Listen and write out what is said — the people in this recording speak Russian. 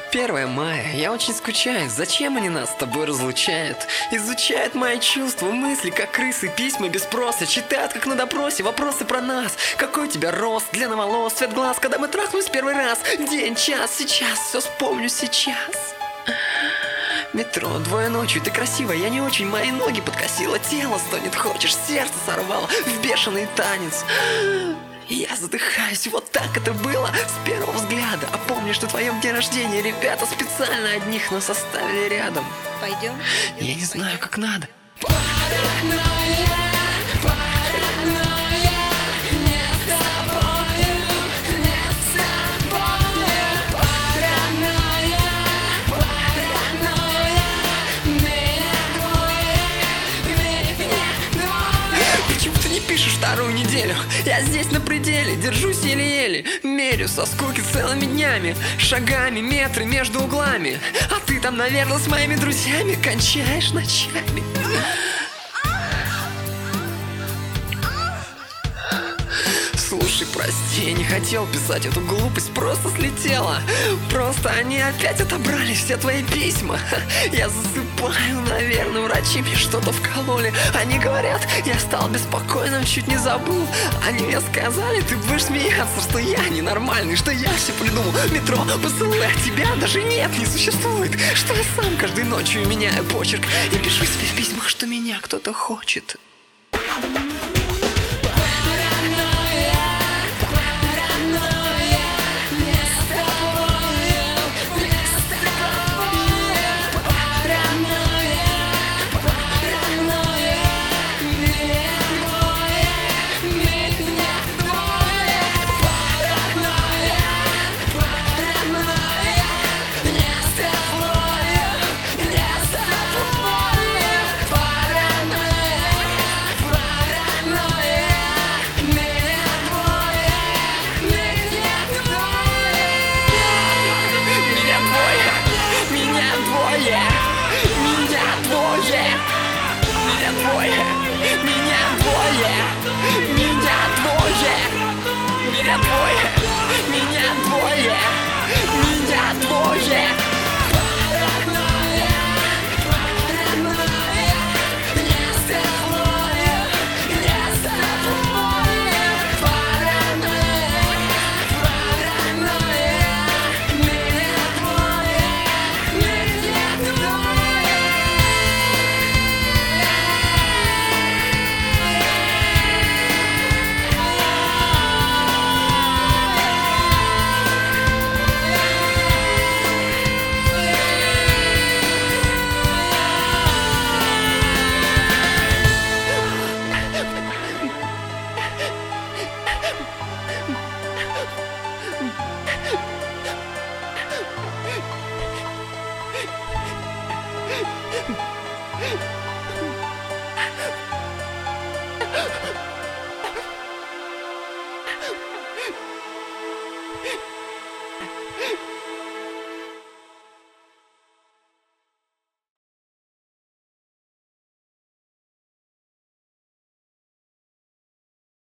1 мая, я очень скучаю. Зачем они нас с тобой разлучают? Изучают мои чувства, мысли, как крысы, письма без спроса. Читают, как на допросе, вопросы про нас. Какой у тебя рост, длина волос, цвет глаз, когда мы трахнулись 1 раз. День, час, сейчас, все вспомню сейчас. Метро, 2 ночью, ты красивая, я не очень. Мои ноги подкосило, тело стонет, хочешь, сердце сорвало в бешеный танец. Я задыхаюсь, вот так это было с первого взгляда. А помнишь, на твоем дне рождения ребята специально одних нас оставили рядом. Пойдем? Я не знаю, как надо. Пишешь 2 неделю, я здесь на пределе, держусь еле-еле, мерю со скуки целыми днями, шагами, метры между углами. А ты там, наверное, с моими друзьями кончаешь ночами. Слушай, прости, я не хотел писать эту глупость, просто слетела. Просто они опять отобрали все твои письма. Я засыпаю, наверное, врачи мне что-то вкололи. Они говорят, я стал беспокойным, чуть не забыл. Они мне сказали, ты будешь смеяться, что я ненормальный, что я все придумал. Метро, посылаю, а тебя даже нет, не существует. Что я сам каждой ночью меняю почерк и пишу себе в письмах, что меня кто-то хочет.